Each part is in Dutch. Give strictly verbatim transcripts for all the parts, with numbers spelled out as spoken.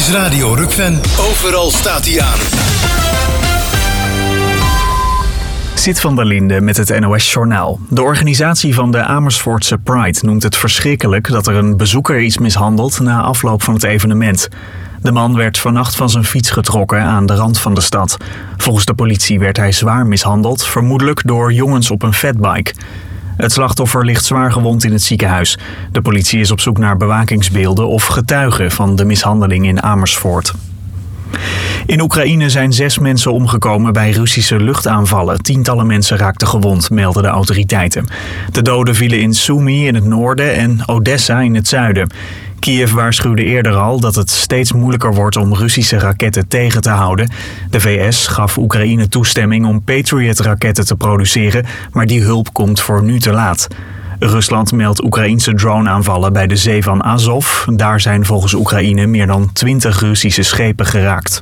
is Radio Rukven. Overal staat hij aan. Sit van der Linde met het N O S-journaal. De organisatie van de Amersfoortse Pride noemt het verschrikkelijk dat er een bezoeker is mishandeld na afloop van het evenement. De man werd vannacht van zijn fiets getrokken aan de rand van de stad. Volgens de politie werd hij zwaar mishandeld, vermoedelijk door jongens op een fatbike. Het slachtoffer ligt zwaar gewond in het ziekenhuis. De politie is op zoek naar bewakingsbeelden of getuigen van de mishandeling in Amersfoort. In Oekraïne zijn zes mensen omgekomen bij Russische luchtaanvallen. Tientallen mensen raakten gewond, melden de autoriteiten. De doden vielen in Sumy in het noorden en Odessa in het zuiden. Kiev waarschuwde eerder al dat het steeds moeilijker wordt om Russische raketten tegen te houden. De V S gaf Oekraïne toestemming om Patriot-raketten te produceren, maar die hulp komt voor nu te laat. Rusland meldt Oekraïense drone-aanvallen bij de zee van Azov. Daar zijn volgens Oekraïne meer dan twintig Russische schepen geraakt.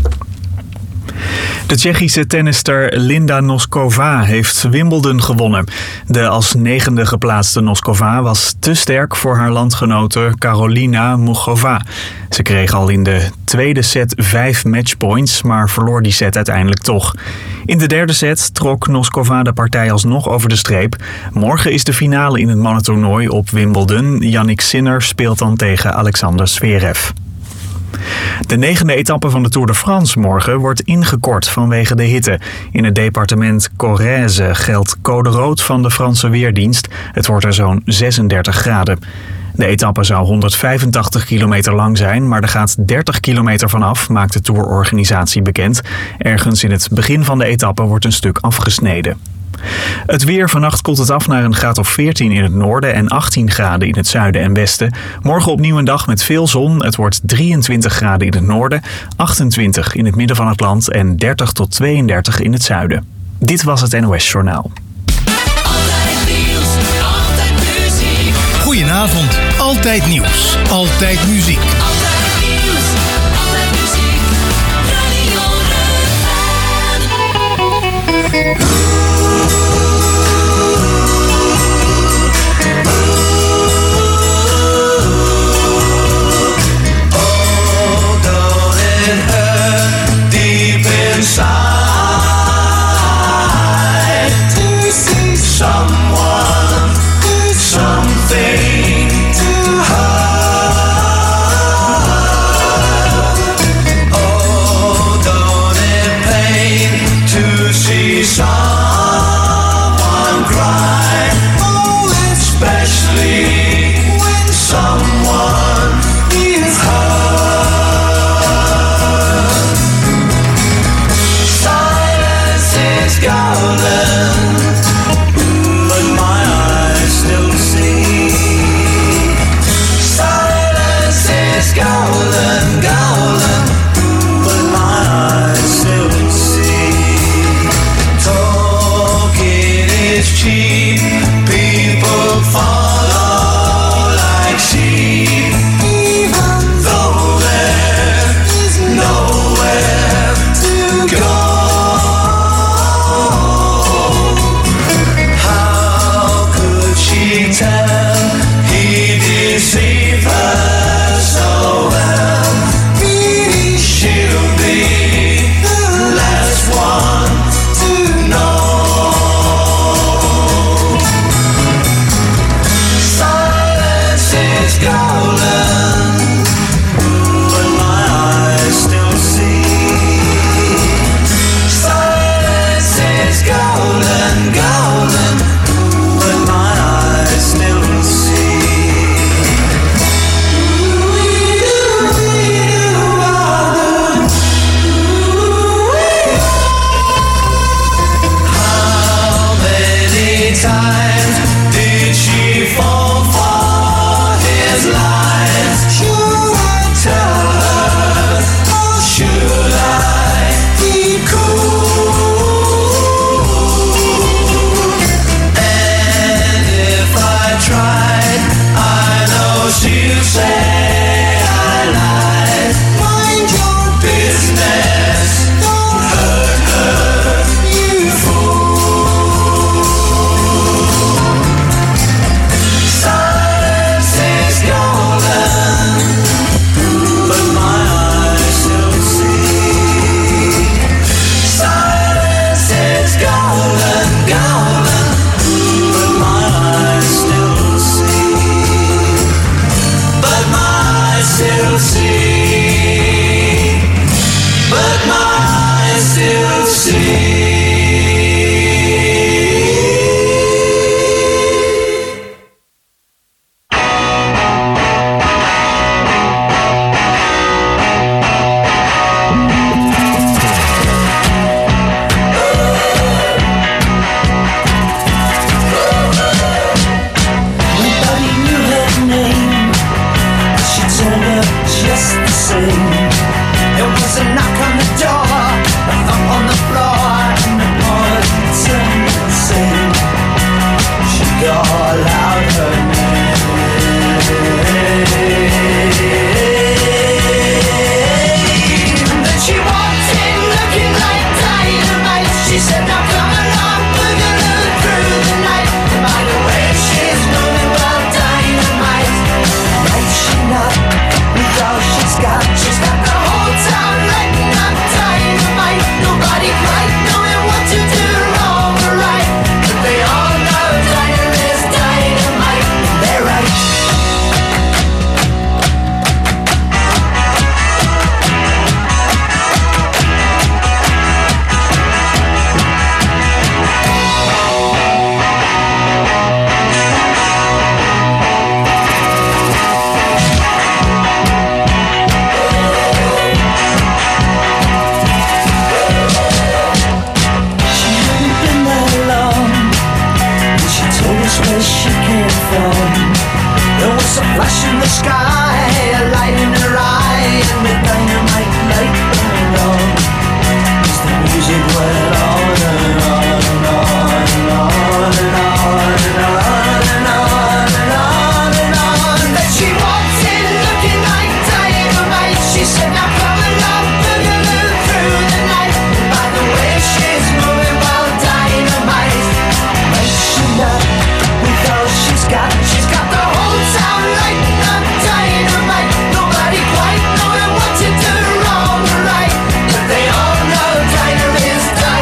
De Tsjechische tennister Linda Noskova heeft Wimbledon gewonnen. De als negende geplaatste Noskova was te sterk voor haar landgenote Karolina Muchova. Ze kreeg al in de tweede set vijf matchpoints, maar verloor die set uiteindelijk toch. In de derde set trok Noskova de partij alsnog over de streep. Morgen is de finale in het mannentoernooi op Wimbledon. Jannik Sinner speelt dan tegen Alexander Zverev. De negende etappe van de Tour de France morgen wordt ingekort vanwege de hitte. In het departement Corrèze geldt code rood van de Franse Weerdienst. Het wordt er zo'n zesendertig graden. De etappe zou honderdvijfentachtig kilometer lang zijn, maar er gaat dertig kilometer vanaf, maakt de tourorganisatie bekend. Ergens in het begin van de etappe wordt een stuk afgesneden. Het weer: vannacht koelt het af naar een graad of veertien in het noorden en achttien graden in het zuiden en westen. Morgen opnieuw een dag met veel zon. Het wordt drieëntwintig graden in het noorden, achtentwintig in het midden van het land en dertig tot tweeëndertig in het zuiden. Dit was het N O S-journaal. Goedenavond. Altijd nieuws. Altijd muziek. Altijd nieuws. Altijd muziek. Radio Rukven. She said, now come along, we're gonna through the night. And by the way, she's moving well dynamite. Might she not, with all she's got, she's got the whole town lighting up dynamite. Nobody quite knowing what to do wrong or right, but they all know Dinah is dynamite. They're right. Where she came from, there was a flash in the sky, a light in her eye, and the dynamite light burned on. As the music went on and on and on and on and on and on and on and on and on. Then she walked in looking like dynamite. She said, now come along, we're gonna through the night. And by the way, she's moving well dynamite. Might she not? All she's got, she's got the whole town lighting up dynamite. Nobody quite knowing what to do wrong or right, but they all know Dinah is dynamite.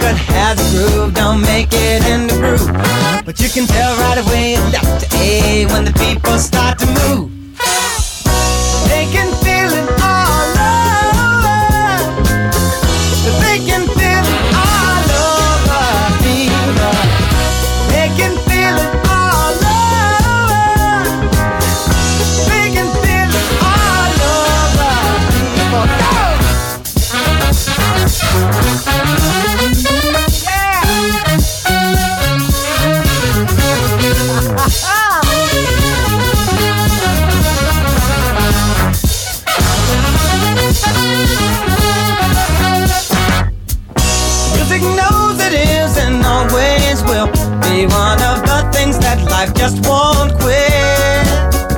record has a groove, don't make it in the groove. But you can tell right away left to A when the people start to move. They can feel it all over. They can feel it all over fever. They can feel it all over. They can feel it all over fever. Go! Music knows it is and always will be one of the things that life just won't quit.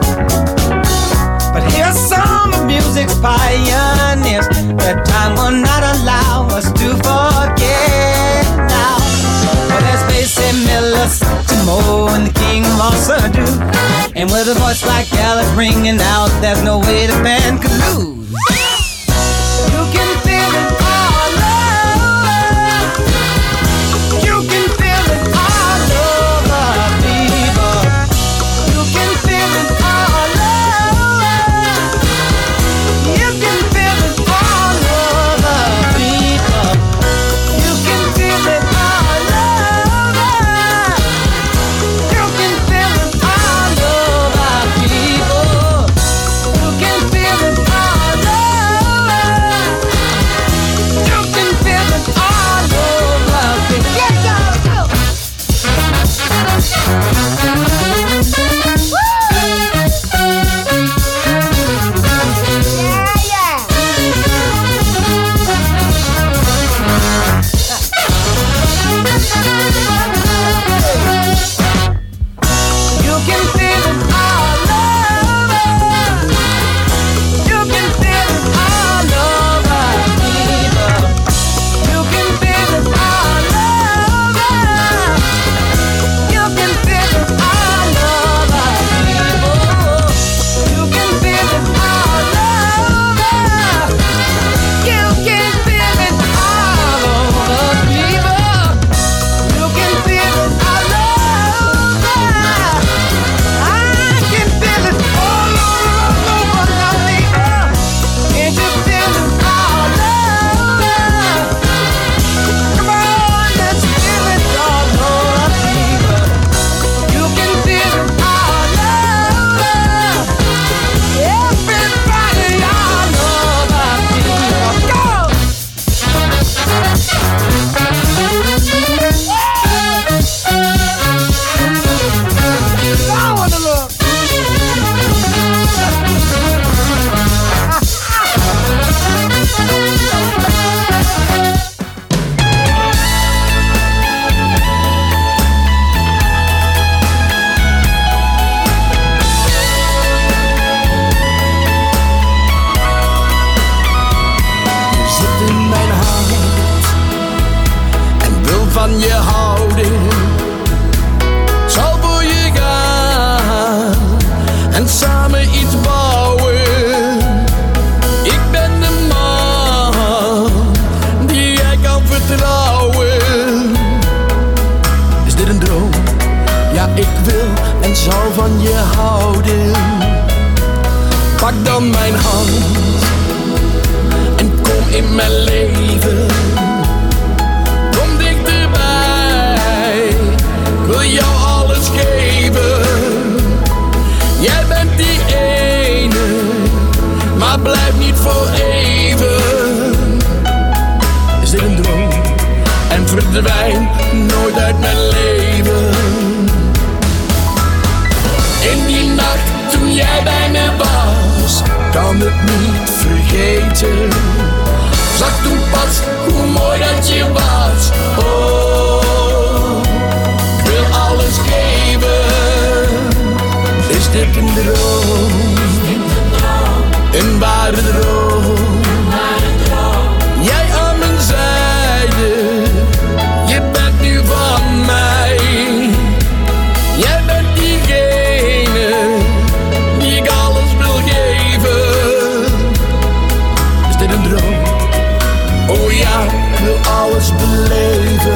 But here's some of music's pioneers that time will not allow us to forget now. Well, there's Basie Miller, Timo, and the King of all Surdu. And with a voice like Alice ringing out, there's no way the band could lose. You can feel it all over. You can feel it all over, people. You can feel it all over. You can feel it all over, people. You can feel it all over. You can feel it all over, people. You can feel it all over. You can feel it all over, people. Yeah, go, go. Yeah, yeah. You can feel it all over. You can feel it all over, people. You can feel it all over. You can feel it all over, people. You can feel it all over. You can feel it all over, people. You can feel it all over. I can feel it all over, over, over, people. Can't you feel it all over? Come on, let's feel it all over, people. You can feel it all over. Everybody all over, people. Go! I wanna look. Je zit in mijn hart en wil van je houden. Zal voor je gaan en samen iets bouwen. Ik ben de man die jij kan vertrouwen. Is dit een droom? Ja, ik wil en zal van je houden. Pak dan mijn hand en kom in mijn leven. Kom dichterbij, ik wil jou alles geven. Jij bent die ene, maar blijf niet voor even. Is dit een droom? En verdwijn nooit uit mijn leven. In die nacht toen jij bij me was, kan het niet vergeten. Zag toen pas hoe mooi dat je was. Oh, ik wil alles geven. Is dit een droom? Een ware droom? Jij aan mijn zijde, je bent nu van mij. Jij bent diegene die ik alles wil geven. Is dit een droom? Oh ja, ik wil alles beleven.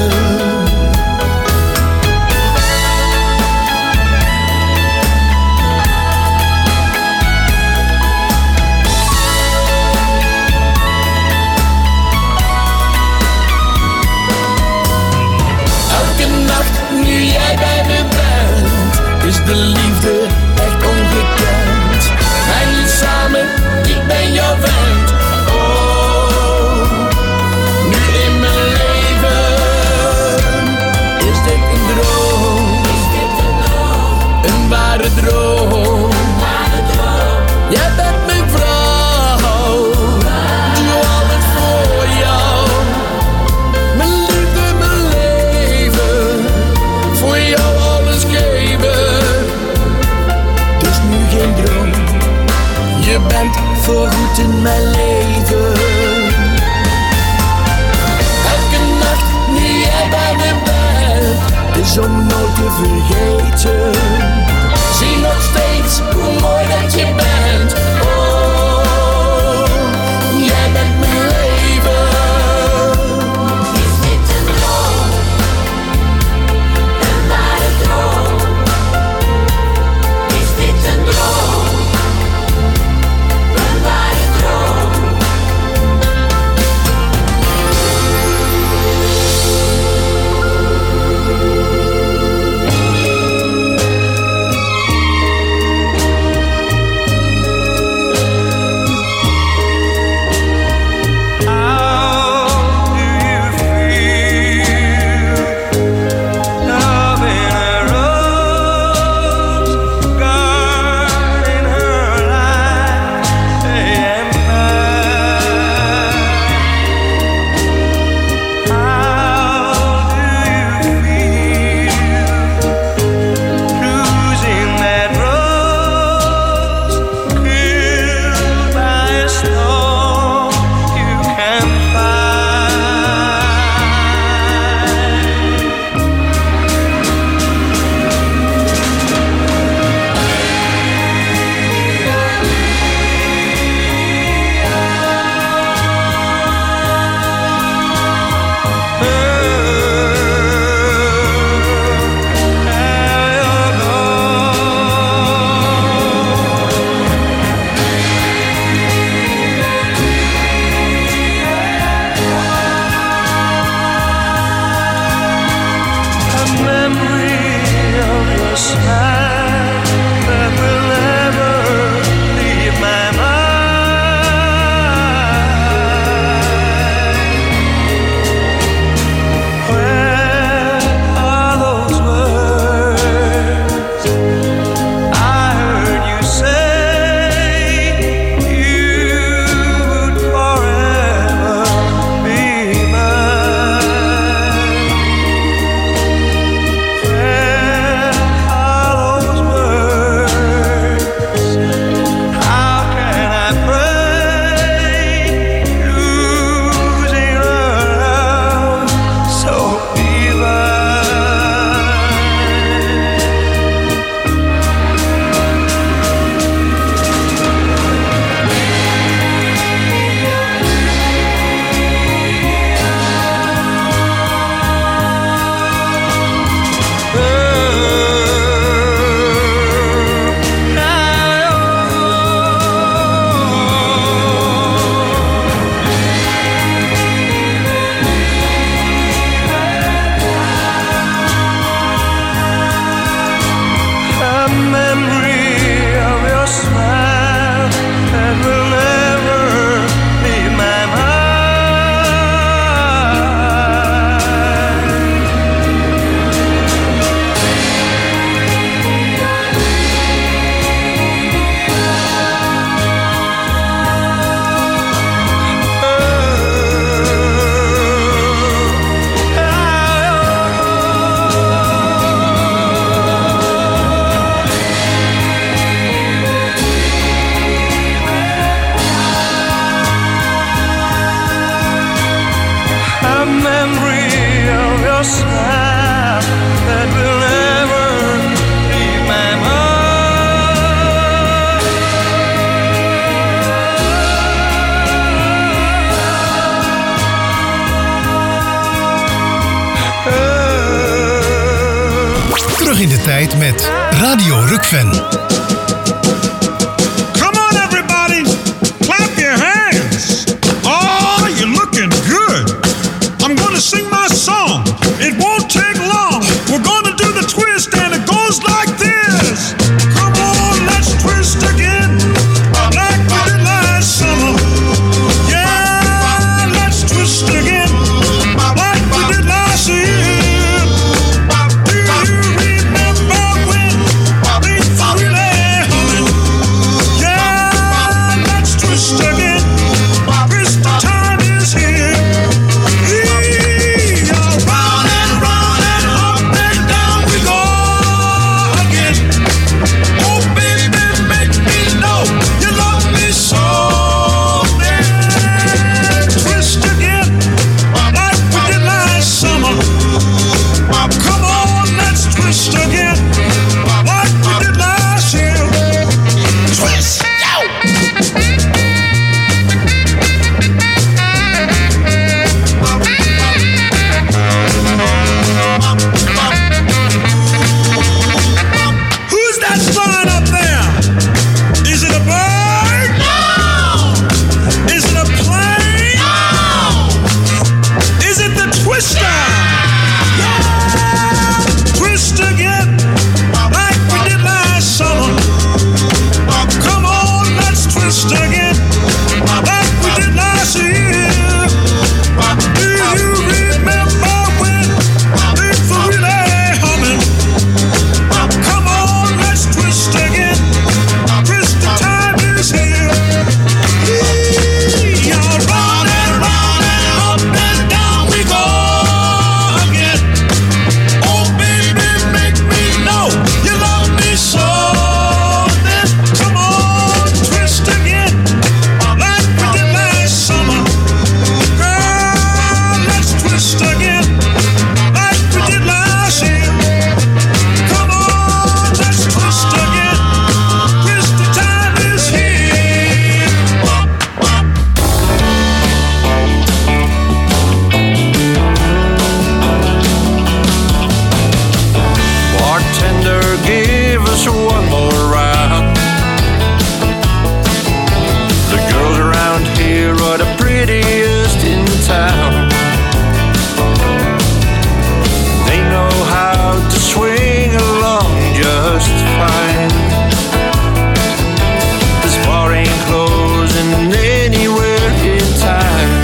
is de liefde echt ongekend. Wij nu samen, ik ben jouw vent. Oh, nu in mijn leven is dit een droom. Is dit een droom? Een ware droom. Een ware droom. Jij bent mijn vrouw. Doe alles voor jou. Mijn liefde, mijn leven. Voor jou alles geven. Het is nu geen droom. Je bent voorgoed in mijn leven. Elke nacht nu jij bij me bent, is om nooit te vergeten. Zie nog steeds hoe mooi dat je bent. Oh, jij bent mijn leven. Is dit een droom? Een ware droom? Is dit een droom? Een ware droom? in de tijd met Radio Rukven. Come on everybody, clap your hands. Oh, you're looking good. I'm gonna sing my song. It won't take long. We're gonna do the twist and it goes like this. ever give us one more round. The girls around here are the prettiest in town. They know how to swing along just fine. This bar ain't closing anywhere in time.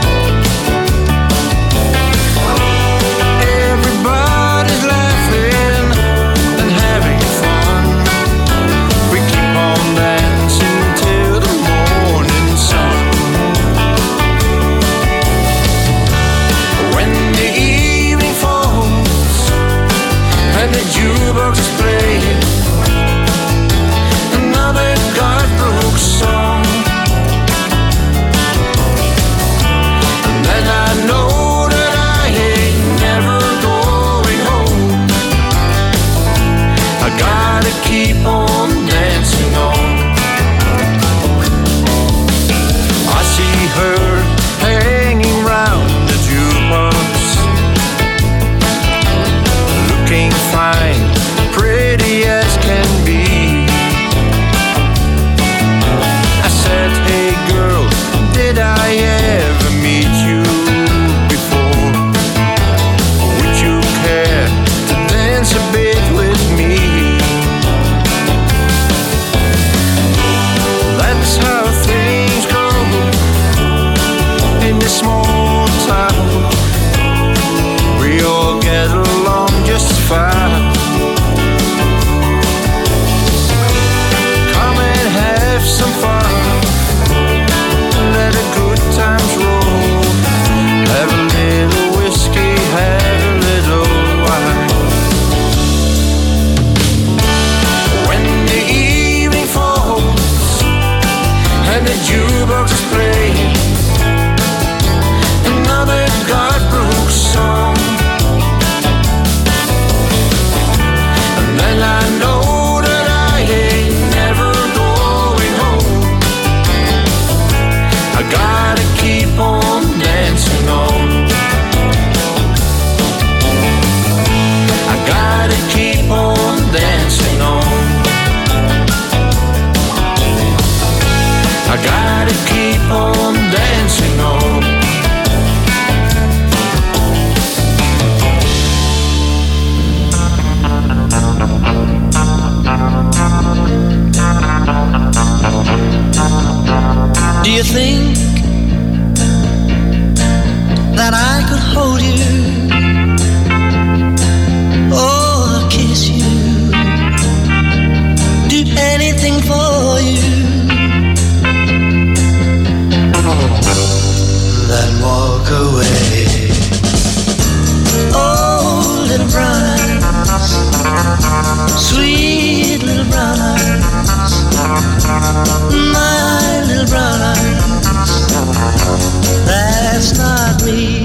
Everybody's laughing and having fun. We keep on dancing till the morning sun. When the evening falls and the jukebox is playing another God-broke song, and then I know that I ain't never going home. I gotta keep on dancing on. I see her hanging round the jukebox, looking fine, pretty as can be. I said, hey girl, did I ever meet you before? Would you care to dance a bit with me? That's how things go in this small town. We all get along just fine. Come and have some fun, let the good times roll. Have a little whiskey, have a little wine. When the evening falls and the jukebox is playing another God-broke song, and then I know that I ain't never going home. I gotta keep on dancing on. I gotta keep on dancing on. I gotta keep on dancing on. Do you think that I could hold you or kiss you, do anything for you, then walk away? Oh, little brown eyes, sweet little brown eyes, my little brown eyes, that's not me.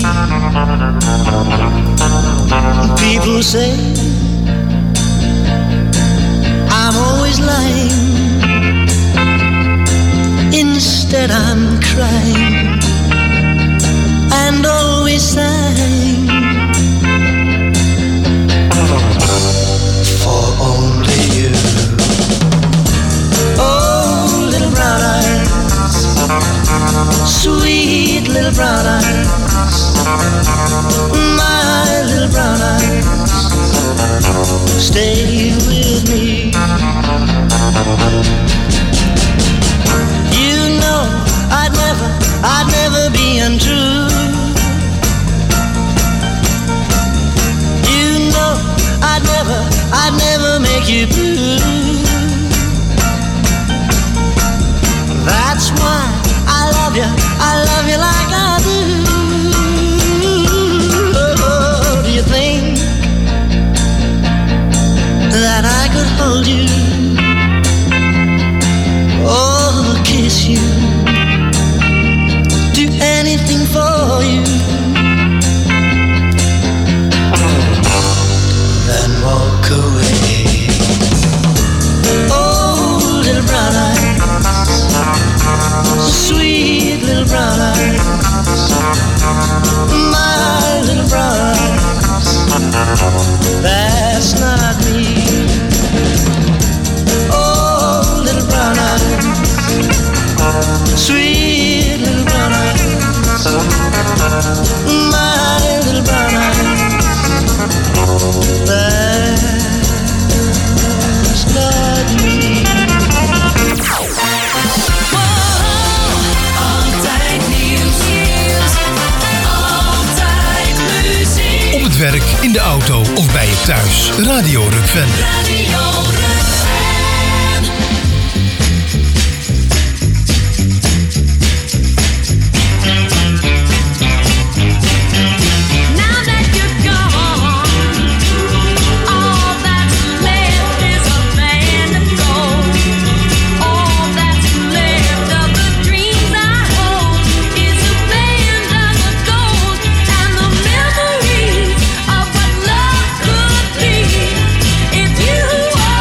People say I'm always lying, instead I'm crying and always sighing for only you. Oh, little brown eyes, sweet little brown eyes, my little brown eyes, stay with me. You know I'd never, I'd never be untrue. You know I'd never, I'd never make you blue. That's why I love you, I love you like I do. Oh, do you think that I could hold you or kiss you, do anything for you, then walk away? Oh, little brown eyes, sweet little brown eyes, my little brown eyes, that's not me. in de auto of bij je thuis. Radio Rukven. If you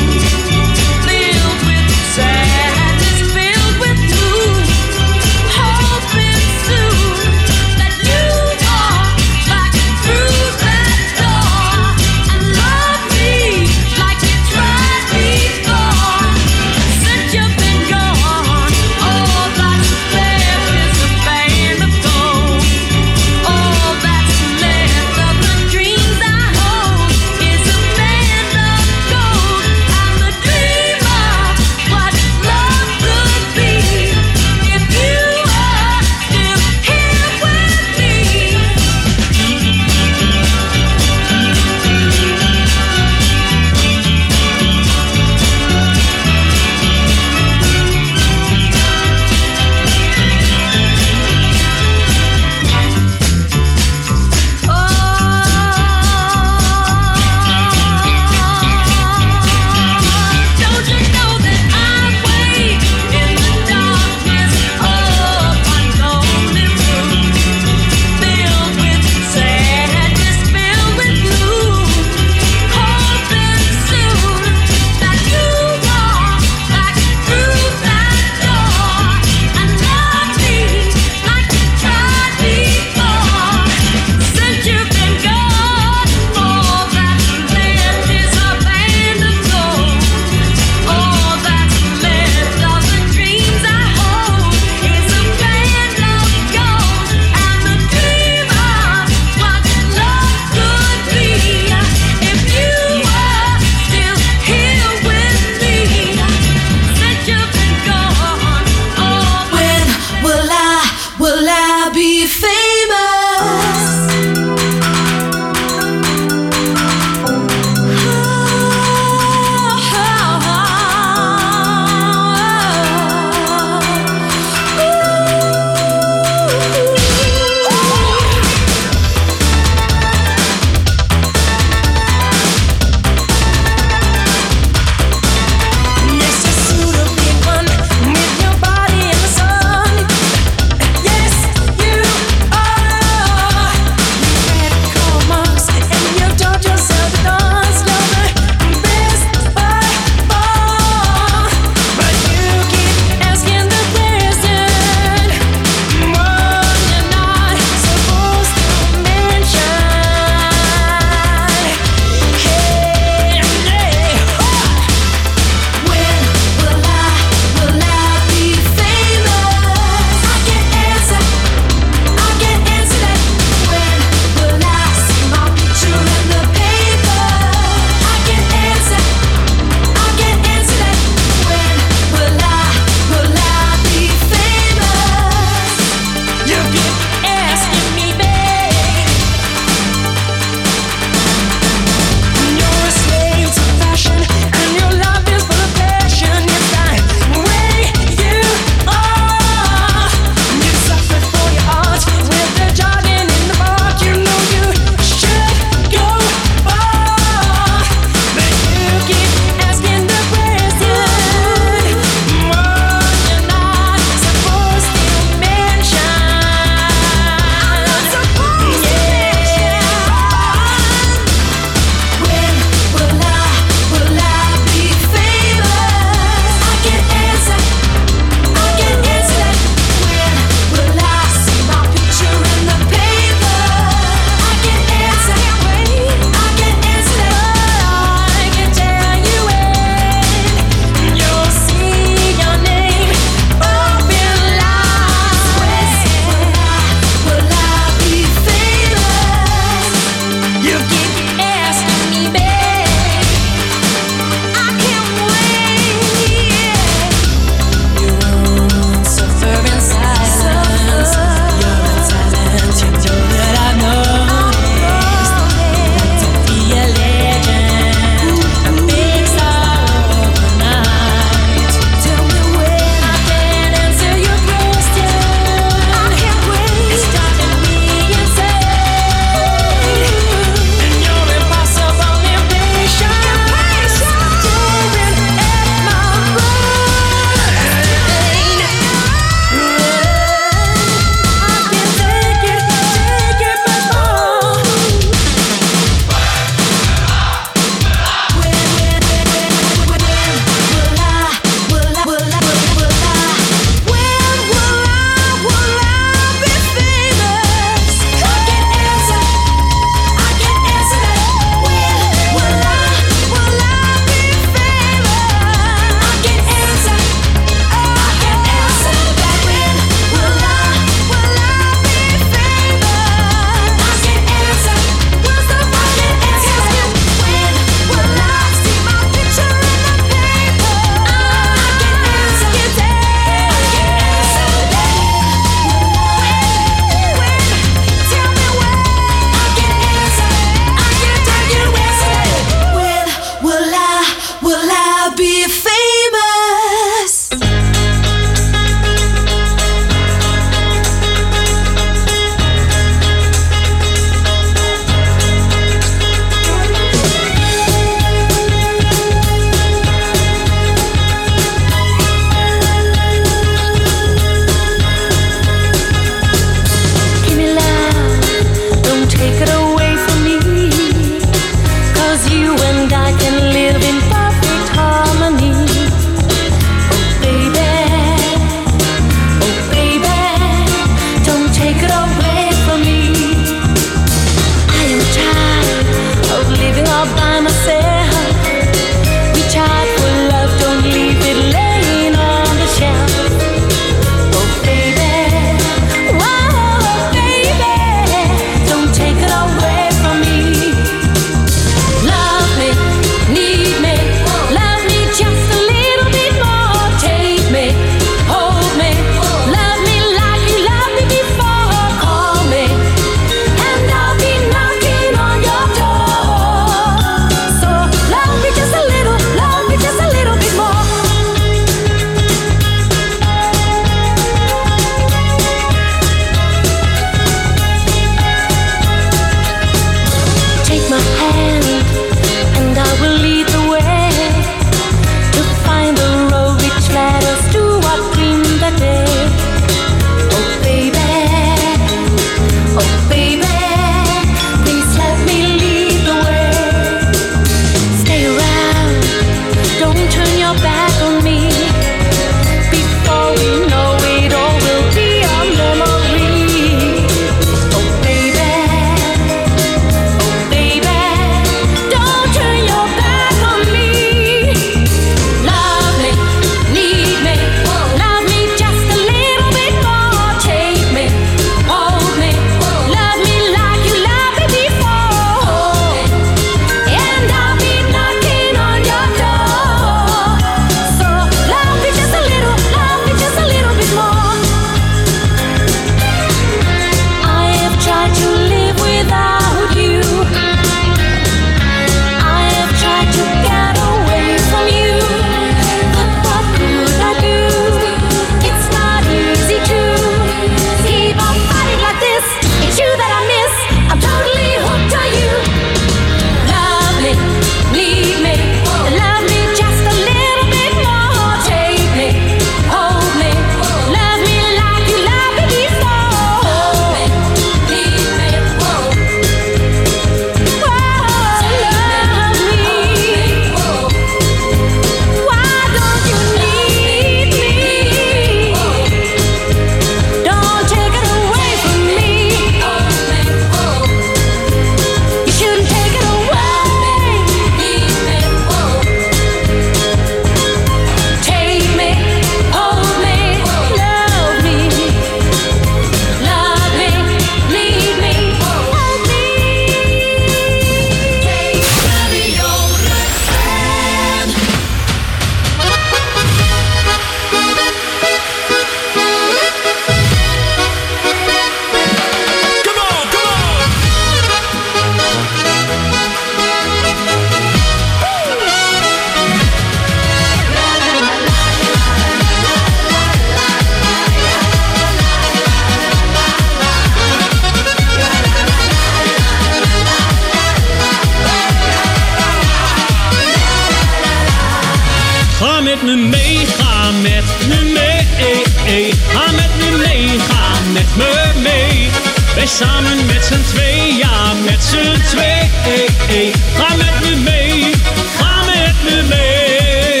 met me mee, ga met me mee. Ga met me mee, ga met me mee. Wij samen met z'n twee, ja met z'n twee. Ga met me mee, ga met me mee.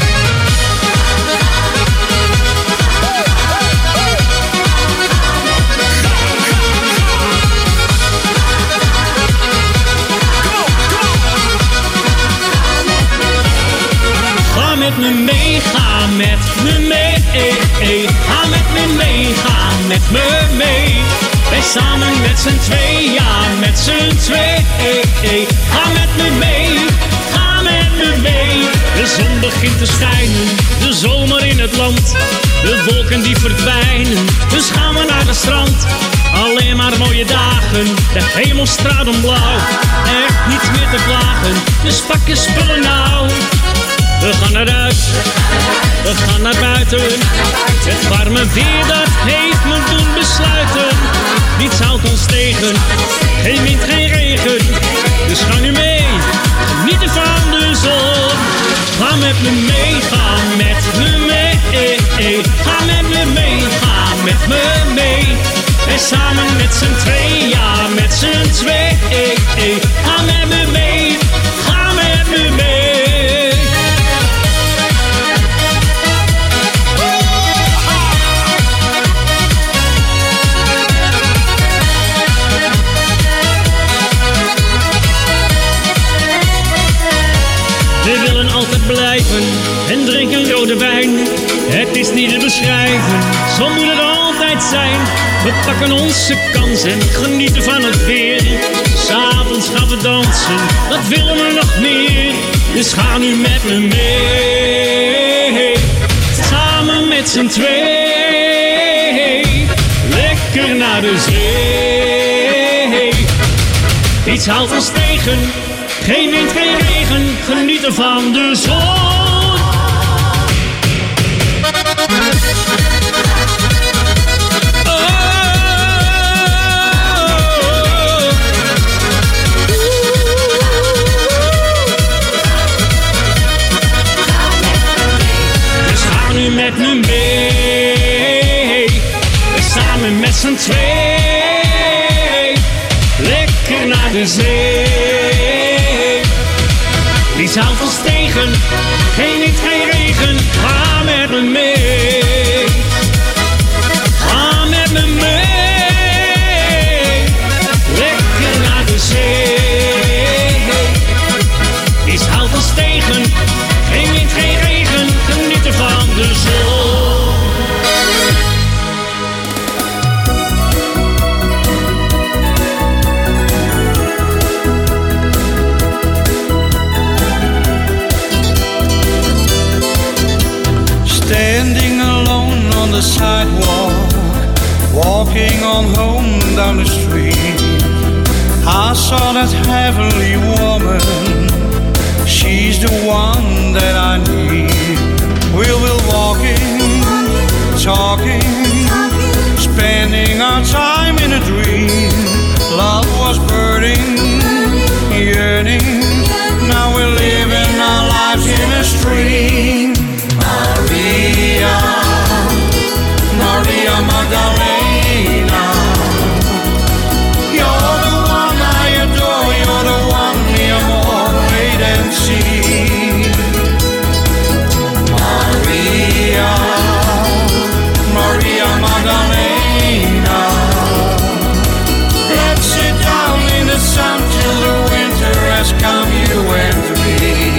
Ga met me mee, ga met me mee. Ga met me mee, ga met me mee. Wij samen met z'n twee, ja met z'n twee. Ga met me mee, ga met me mee. De zon begint te schijnen, de zomer in het land. De wolken die verdwijnen, dus gaan we naar de strand. Alleen maar mooie dagen, de hemel stralendblauw. Echt niets meer te klagen, dus pak je spullen nou. We gaan eruit, we gaan naar buiten. Het warme weer dat heeft me doen besluiten. Niets houdt ons tegen, geen wind, geen regen. Dus ga nu mee, genieten van de zon. Ga met me mee, ga met me mee. Ga met me mee, ga met me mee. Wij samen met z'n twee, ja met z'n twee. Ga met me mee, ga met me mee. We willen altijd blijven en drinken rode wijn. Het is niet te beschrijven, zo moet het altijd zijn. We pakken onze kans en genieten van het weer. 'S Avonds gaan we dansen, dat willen we nog meer. Dus ga nu met me mee. Samen met z'n twee. Lekker naar de zee. Iets houdt ons tegen. Geen wind, geen regen, genieten van de zon. Oh. Dus ga nu met me mee. Samen met z'n twee. Lekker naar de zee. Niets houdt ons tegen, geen wind, geen regen. Ga met me mee. Ga met me mee. Lekker naar de zee. Niets houdt ons tegen, geen wind, geen regen. Genieten van de zon. Standing alone on the sidewalk, walking on home down the street, I saw that heavenly woman. She's the one that I need. We will walking, talking, spending our time in a dream. Love was burning, yearning. Now we're living our lives in a stream. Maria, Maria Magdalena, you're the one I adore, you're the one me amor, wait and see. Maria, Maria Magdalena, let's sit down in the sun till the winter has come, you and me.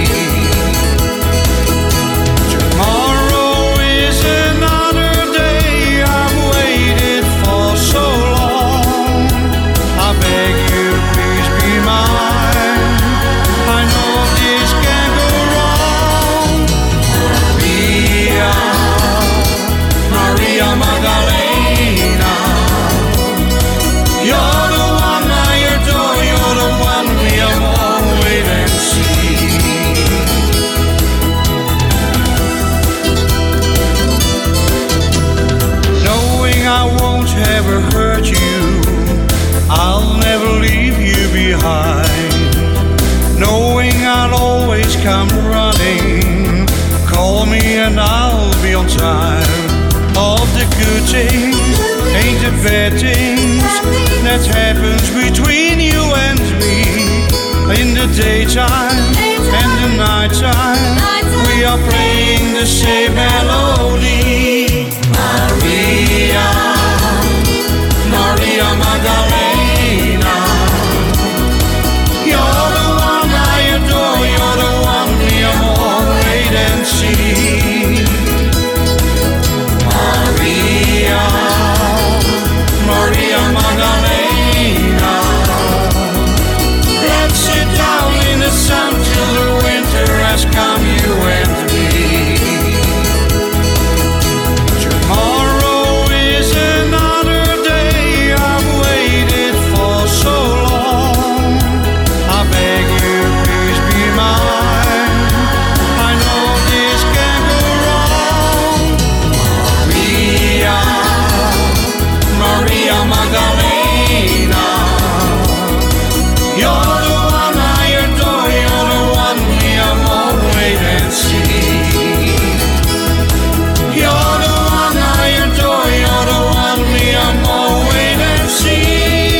Magdalena, you're the one I adore, you're the one we have all wait and see. Knowing I won't ever hurt you, I'll never leave you behind. Knowing I'll always come running, call me time. All the good things ain't the bad things that happens between you and me. In the daytime and the nighttime, we are playing the same melody. Maria, Maria Magdalena, you're the one I adore, you're the one we amore, wait and see. Maria, Maria Magdalena, let's sit down in the sun till the winter has come, you and me. Tomorrow is another day, I've waited for so long. I beg you, please be mine, I know this can go wrong. Maria, Maria Magdalena, you're the one I adore, you're the one we amore, wait and see. You're the one I adore, you're the one we amore, wait and see.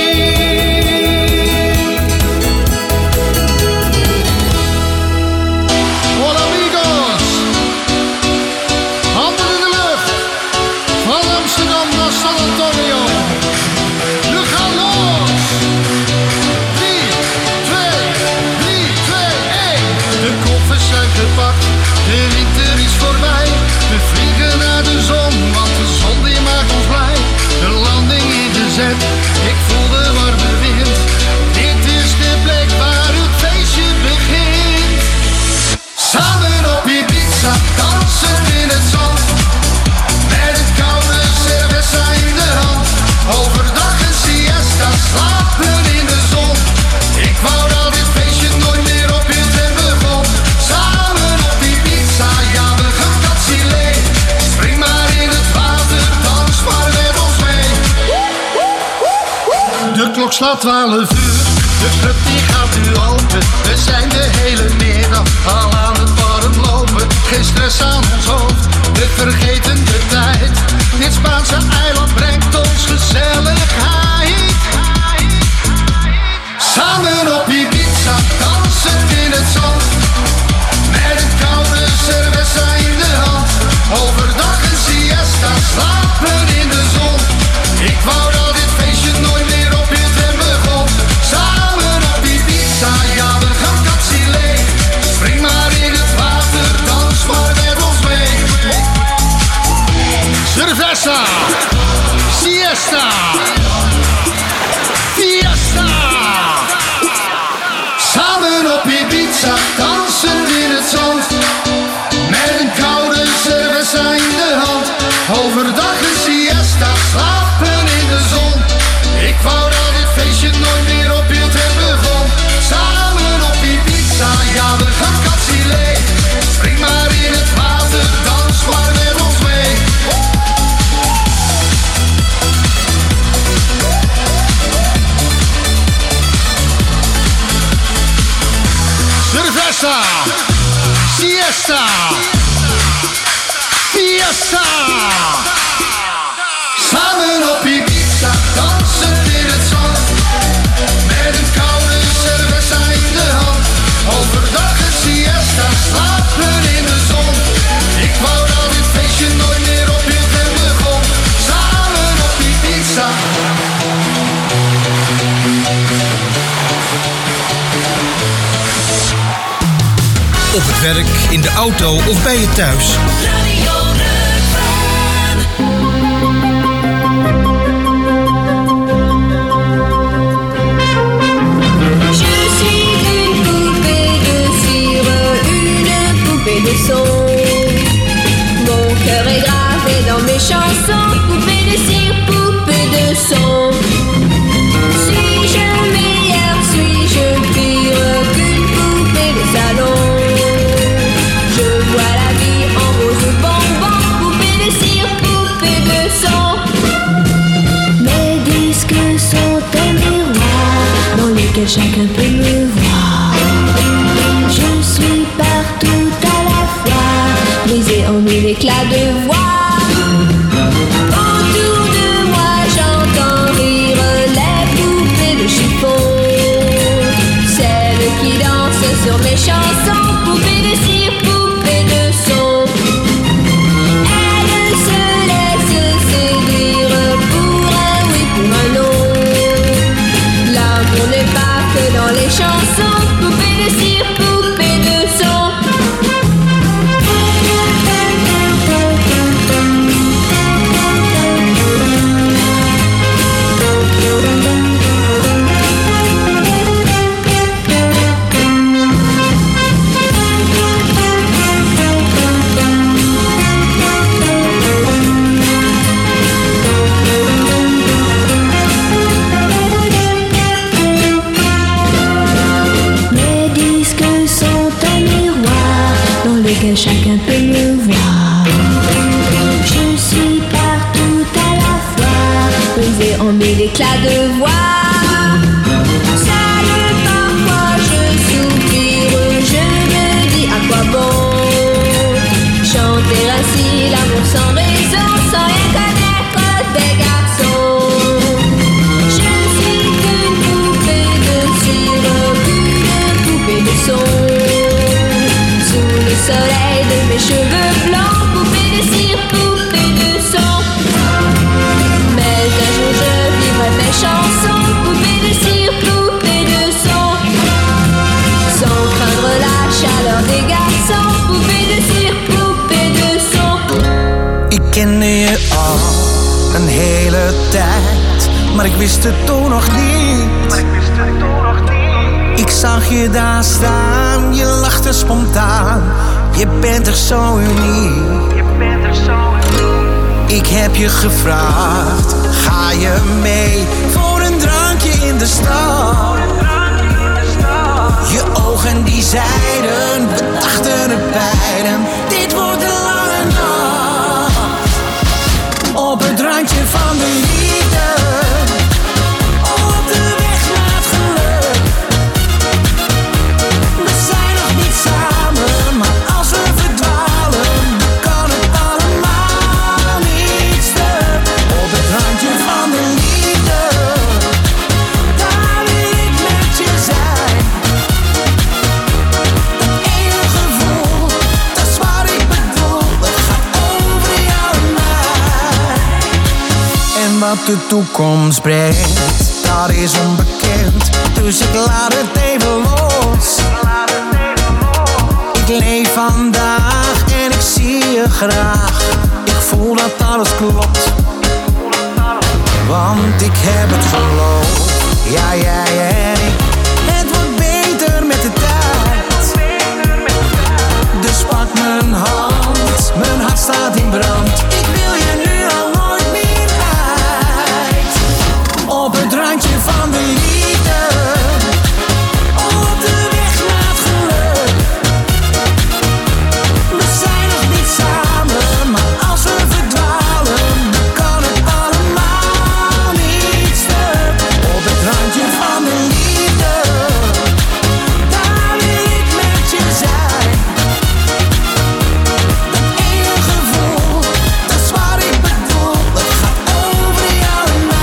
Hola amigos, handen in de lucht, van Amsterdam naar San Antonio. We gaan los! drie, twee, drie, twee, één. De koffers zijn gepakt, de winter is voorbij. We vliegen naar de zon, want de zon die maakt ons blij. De landing ingezet, ik voel de warme wind. Dit is de plek waar het feestje begint. Samen op Ibiza, dansend in het zand. Met een koude cerveza in de hand. Overdag een siesta, slapen in de zon. Ik wou dat dit feestje nooit meer op je tent begon. Samen op Ibiza, ja we gaan katsilee. Spring maar in het water, dans maar met ons mee. De klok slaat twaalf uur, de club die gaat nu open. We zijn de hele middag al aan het warm lopen. Geen stress aan ons hoofd, we vergeten de tijd. Dit Spaanse eiland brengt ons gezelligheid. Samen op Ibiza, dansend in het zand. Met een koude cerveza in de hand. Overdag een siesta, slapen in de zon. Ik wou dat dit feestje nooit meer op je tent begon. Samen op Ibiza, ja we gaan katsilee. Spring maar in het water, dans maar met ons mee. Cerveza, siesta, fiesta. Samen op Ibiza, dansend in het zand. Met een koude cerveza in de hand. Overdag een siesta, slapen in de zon. Ik wou dat dit feestje nooit meer op je tent begon. Samen op Ibiza, ja we gaan katsilee. Spring maar in het water, dans maar met ons mee. Cerveza, siesta, fiesta. Samen op Ibiza, dansend in het zand. Met een koude cerveza in de hand. Overdag een siesta, slapen in de zon. Ik wou dat dit feestje nooit meer op je tent begon. Samen op Ibiza. Op het werk, in de auto of bij je thuis. Radio Rukven. Je suis une poupée de cire, une poupée de son. Mon cœur est gravé dans mes chansons. Poupée de cire, poupée de son. Suis-je meilleure, suis-je pire qu'une poupée de salon? Je vois la vie en rose bonbon. Poupée de cire, poupée de son. Mes disques sont un miroir dans lequel chacun peut me voir. Je suis partout à la fois, brisée en mille éclats de voix. veux que chacun peut me voir. Je suis partout à la fois, brisée en mille éclats de voix. Seule parfois je soupire, je me dis à quoi bon chanter ainsi l'amour sans raison, sans rien connaître des garçons. Je suis qu'une poupée de cire, une poupée de son. Sous le soleil de mes cheveux blancs, poupée de cire, poupée de son. Mais un jour je vivrai mes chansons, poupée de cire, poupée de son. Sans craindre la chaleur des garçons, poupée de cire, poupée de son. Ik kende je al een hele tijd, maar ik wist het toen nog niet. Ik zag je daar staan, je lachte spontaan. Je bent toch zo uniek. Ik heb je gevraagd, ga je mee voor een drankje in de stad? Je ogen die zeiden, we dachten het beiden, dit wordt een lange nacht. Op het randje van de liefde, op de weg naar het geluk. We zijn nog niet samen, maar als we verdwalen, kan het allemaal niet stuk. Op het randje van de liefde, daar wil ik met je zijn. Dat ene gevoel, dat is wat ik bedoel, dat gaat over jou en mij. En wat de toekomst brengt, dat is onbekend, dus ik laat het even los. Ik leef vandaag en ik zie je graag. Ik voel dat alles klopt, want ik heb het geloof. Ja, jij en ik, het wordt beter met de tijd. Dus pak mijn hand, mijn hart staat in brand. Ik wil je nu al nooit meer kwijt. Op het randje van de liefde, op de weg naar het geluk. We zijn nog niet samen, maar als we verdwalen, kan het allemaal niet stuk. Op het randje van de liefde, daar wil ik met je zijn. Dat ene gevoel, dat is wat ik bedoel, het gaat over jou en mij.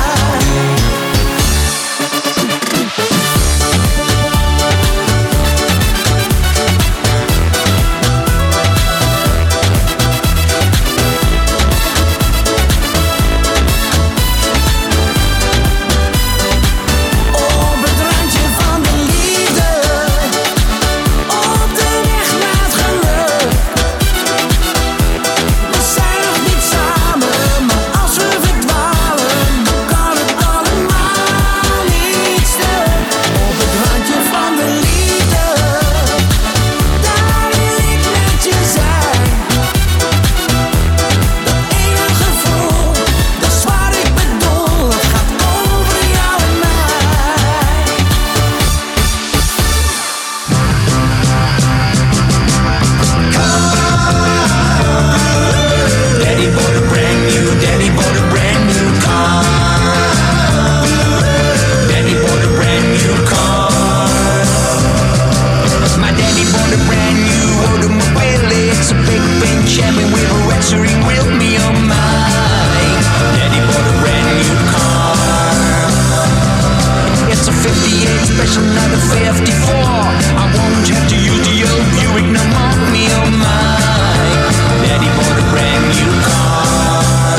Op het randje van de liefde, op de weg naar het geluk. We zijn nog niet samen, maar als we verdwalen, kan het allemaal niet stuk. Op het randje van de liefde, daar wil ik met je zijn. Dat ene gevoel, dat is wat ik bedoel, het gaat over jou en mij. Daddy bought a brand new, daddy bought a brand new car. Daddy bought a brand new car. My daddy bought a brand new automobile. It's a big pink Chevy with a red steering wheel, me on mine. Daddy bought a brand new car. It's a fifty-eight special, not a fifty-four. I won't have to use the old Buick no more, me on mine. Daddy bought a brand new car.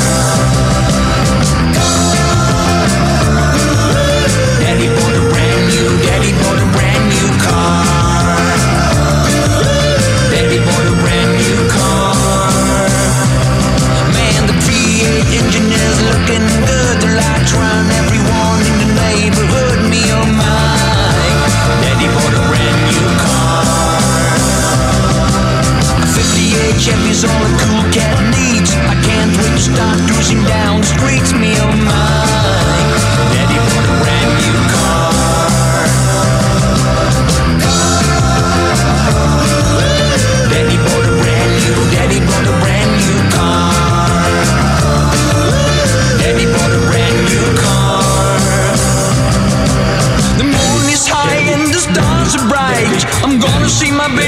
Daddy bought a brand new, daddy bought a brand new car. Daddy bought a brand new car. Man, the V eight engine is looking good. The lights round everyone in the neighborhood, me oh my. Daddy bought a brand new car. A fifty-eight Chevy's all a cool cat needs. I can't wait to start cruising down the streets, me oh my. Daddy bought a brand new car. Daddy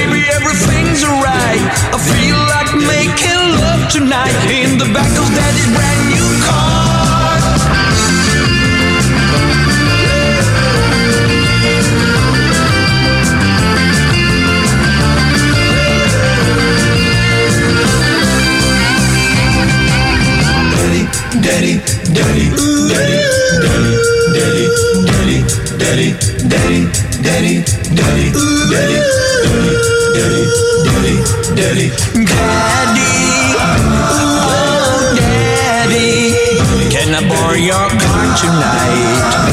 baby, everything's alright. I feel like making love tonight in the back of Daddy's brand new car. Daddy, daddy, daddy, daddy, daddy, daddy, daddy, daddy, daddy, daddy, daddy, daddy, daddy, daddy, daddy, oh daddy, can I borrow your car tonight?